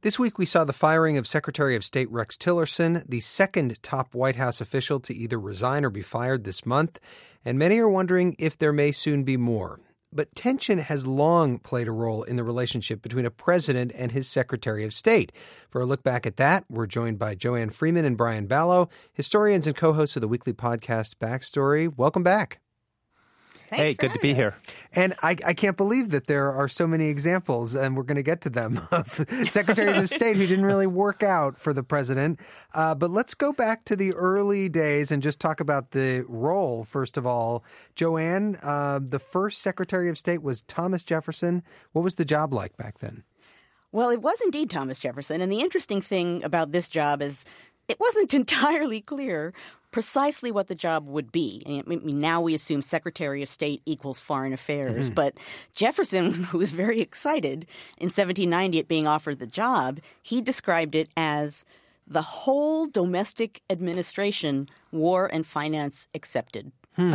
This week, we saw the firing of Secretary of State Rex Tillerson, the second top White House official to either resign or be fired this month, and many are wondering if there may soon be more. But tension has long played a role in the relationship between a president and his Secretary of State. For a look back at that, we're joined by Joanne Freeman and Brian Ballo, historians and co-hosts of the weekly podcast Backstory. Welcome back. Hey, good to be here. And I can't believe that there are so many examples, and we're going to get to them, of secretaries of state who didn't really work out for the president. But let's go back to the early days and just talk about the role, first of all. Joanne, the first Secretary of State was Thomas Jefferson. What was the job like back then? Well, it was indeed Thomas Jefferson. And the interesting thing about this job is it wasn't entirely clear precisely what the job would be. I mean, now we assume Secretary of State equals Foreign Affairs. But Jefferson, who was very excited in 1790 at being offered the job, he described it as the whole domestic administration, war and finance excepted.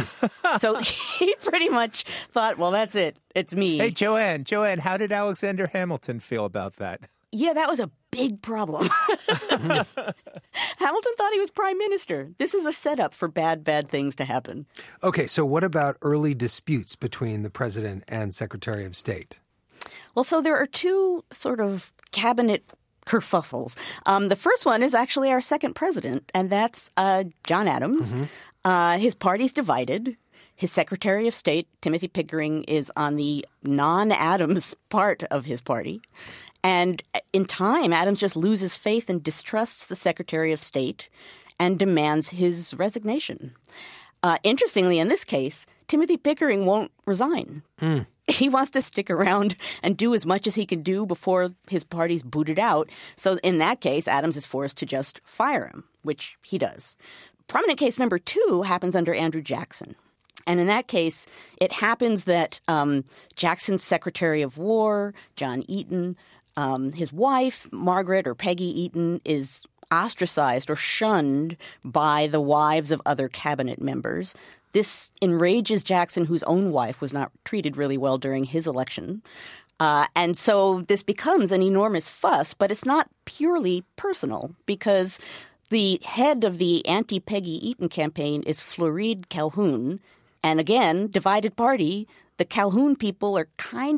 So he pretty much thought, well, that's it. It's me. Hey, Joanne, how did Alexander Hamilton feel about that? Yeah, that was a big problem. Hamilton thought he was prime minister. This is a setup for bad things to happen. Okay, so what about early disputes between the president and Secretary of State? Well, so there are two sort of cabinet kerfuffles. The first one is actually our second president, and that's John Adams. His party's divided. His Secretary of State, Timothy Pickering, is on the non-Adams part of his party. And in time, Adams just loses faith and distrusts the Secretary of State and demands his resignation. Interestingly, in this case, Timothy Pickering won't resign. He wants to stick around and do as much as he can do before his party's booted out. So in that case, Adams is forced to just fire him, which he does. Prominent case number 2 happens under Andrew Jackson. And in that case, it happens that Jackson's Secretary of War, John Eaton, his wife, Margaret or Peggy Eaton, is ostracized or shunned by the wives of other cabinet members. This enrages Jackson, whose own wife was not treated really well during his election. And so this becomes an enormous fuss, but it's not purely personal because the head of the anti-Peggy Eaton campaign is Floride Calhoun. And again, divided party, the Calhoun people are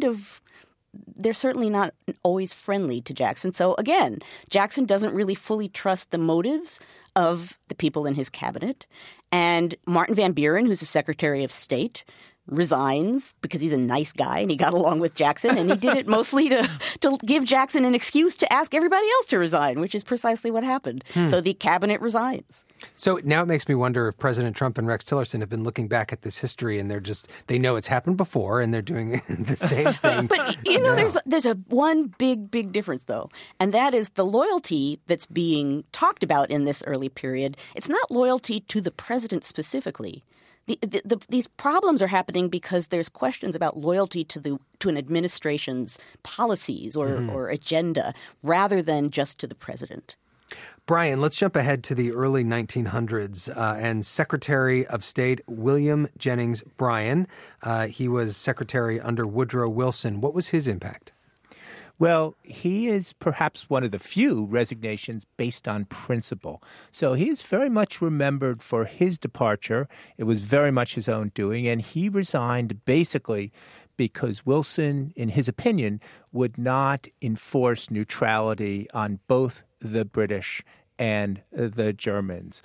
they're certainly not always friendly to Jackson. So again, Jackson doesn't really fully trust the motives of the people in his cabinet. And Martin Van Buren, who's the Secretary of State, resigns because he's a nice guy and he got along with Jackson. And he did it mostly to give Jackson an excuse to ask everybody else to resign, which is precisely what happened. So the cabinet resigns. So now it makes me wonder if President Trump and Rex Tillerson have been looking back at this history and they know it's happened before and they're doing the same thing. But, there's one big difference, though. And that is the loyalty that's being talked about in this early period. It's not loyalty to the president specifically. These problems are happening because there's questions about loyalty to an administration's policies or agenda rather than just to the president. Brian, let's jump ahead to the early 1900s and Secretary of State William Jennings Bryan. He was secretary under Woodrow Wilson. What was his impact? Well, he is perhaps one of the few resignations based on principle. So he is very much remembered for his departure. It was very much his own doing, and he resigned basically because Wilson, in his opinion, would not enforce neutrality on both the British and the Germans.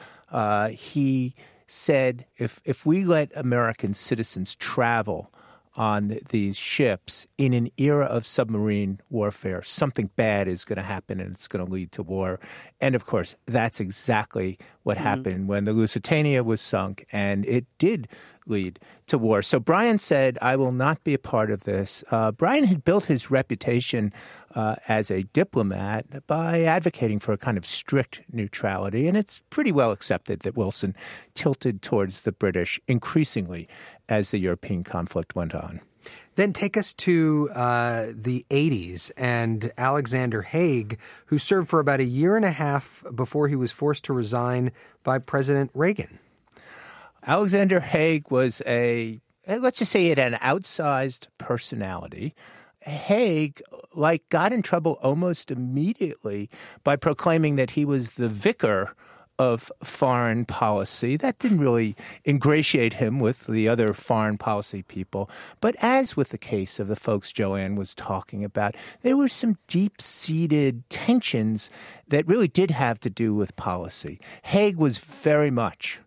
He said, if we let American citizens travel on these ships in an era of submarine warfare, something bad is going to happen and it's going to lead to war. And of course, that's exactly what happened when the Lusitania was sunk, and it did lead to war. So Bryan said, I will not be a part of this. Bryan had built his reputation as a diplomat by advocating for a kind of strict neutrality, and it's pretty well accepted that Wilson tilted towards the British increasingly as the European conflict went on. Then take us to the 80s and Alexander Haig, who served for about a year and a half before he was forced to resign by President Reagan. Alexander Haig was let's just say, an outsized personality. Haig, got in trouble almost immediately by proclaiming that he was the vicar of foreign policy. That didn't really ingratiate him with the other foreign policy people. But as with the case of the folks Joanne was talking about, there were some deep-seated tensions that really did have to do with policy. Haig was very much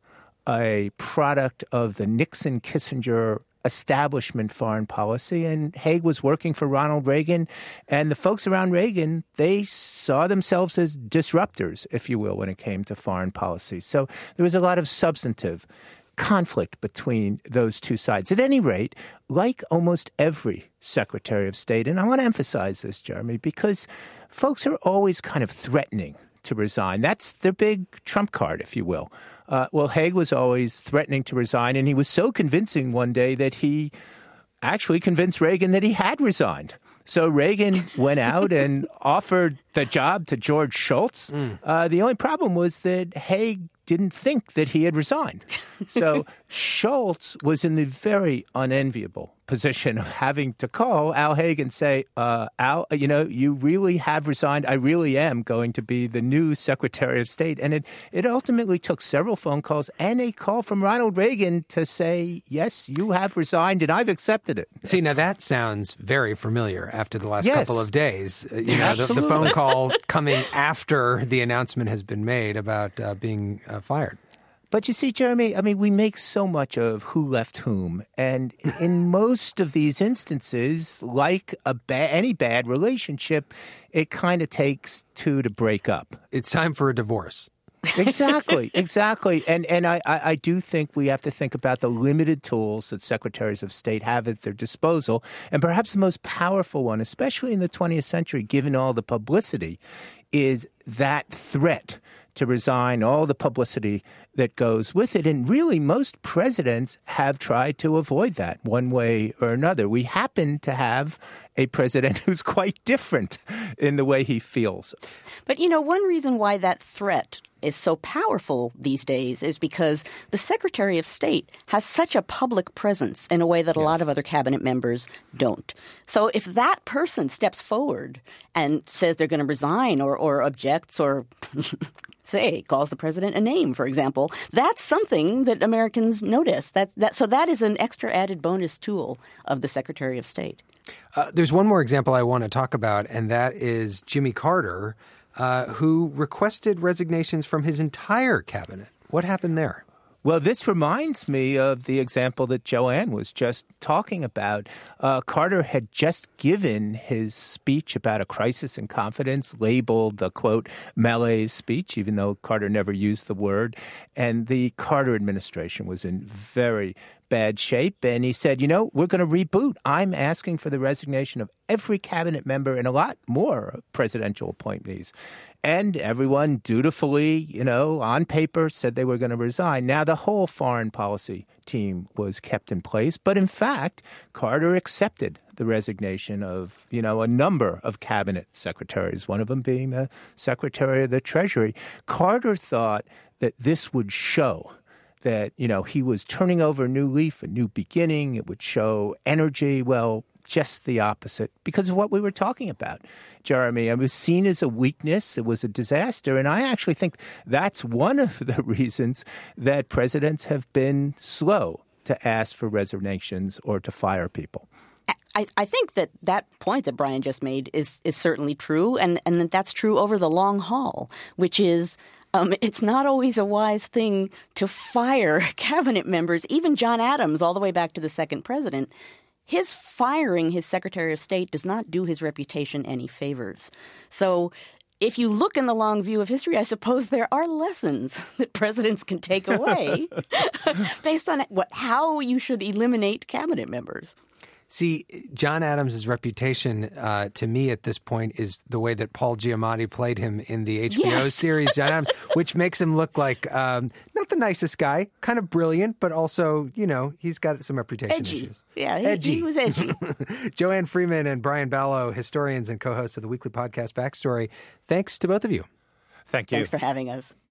a product of the Nixon-Kissinger establishment foreign policy, and Haig was working for Ronald Reagan, and the folks around Reagan, they saw themselves as disruptors, if you will, when it came to foreign policy. So there was a lot of substantive conflict between those two sides. At any rate, like almost every Secretary of State, and I want to emphasize this, Jeremy, because folks are always kind of threatening to resign. That's their big trump card, if you will. Well, Haig was always threatening to resign, and he was so convincing one day that he actually convinced Reagan that he had resigned. So Reagan went out and offered the job to George Shultz. The only problem was that Haig didn't think that he had resigned. So Shultz was in the very unenviable position of having to call Al Haig and say, Al, you really have resigned. I really am going to be the new Secretary of State. And it ultimately took several phone calls and a call from Ronald Reagan to say, yes, you have resigned and I've accepted it. See, now that sounds very familiar after the last Yes. couple of days. The phone call coming after the announcement has been made about being fired. But you see, Jeremy, we make so much of who left whom. And in most of these instances, like any bad relationship, it kind of takes two to break up. It's time for a divorce. Exactly. And I do think we have to think about the limited tools that secretaries of state have at their disposal. And perhaps the most powerful one, especially in the 20th century, given all the publicity, is that threat to resign, all the publicity that goes with it. And really, most presidents have tried to avoid that one way or another. We happen to have a president who's quite different in the way he feels. But, one reason why that threat is so powerful these days is because the Secretary of State has such a public presence in a way that a lot of other cabinet members don't. So if that person steps forward and says they're going to resign or objects or say calls the president a name, for example, that's something that Americans notice. So that is an extra added bonus tool of the Secretary of State. There's one more example I want to talk about, and that is Jimmy Carter, who requested resignations from his entire cabinet. What happened there? Well, this reminds me of the example that Joanne was just talking about. Carter had just given his speech about a crisis in confidence, labeled the, quote, malaise speech, even though Carter never used the word. And the Carter administration was in very bad shape. And he said, we're going to reboot. I'm asking for the resignation of every cabinet member and a lot more presidential appointees. And everyone dutifully, on paper said they were going to resign. Now, the whole foreign policy team was kept in place. But in fact, Carter accepted the resignation of, a number of cabinet secretaries, one of them being the Secretary of the Treasury. Carter thought that this would show that, he was turning over a new leaf, a new beginning. It would show energy. Well, just the opposite because of what we were talking about, Jeremy. It was seen as a weakness. It was a disaster. And I actually think that's one of the reasons that presidents have been slow to ask for resignations or to fire people. I think that point that Brian just made is certainly true, and that's true over the long haul, which is it's not always a wise thing to fire cabinet members. Even John Adams, all the way back to the second president, his firing his Secretary of State does not do his reputation any favors. So if you look in the long view of history, I suppose there are lessons that presidents can take away based on how you should eliminate cabinet members. See, John Adams' reputation to me at this point is the way that Paul Giamatti played him in the HBO series John Adams, which makes him look like not the nicest guy, kind of brilliant, but also, he's got some reputation issues. Yeah, edgy. He was edgy. Joanne Freeman and Brian Balogh, historians and co-hosts of the weekly podcast Backstory. Thanks to both of you. Thank you. Thanks for having us.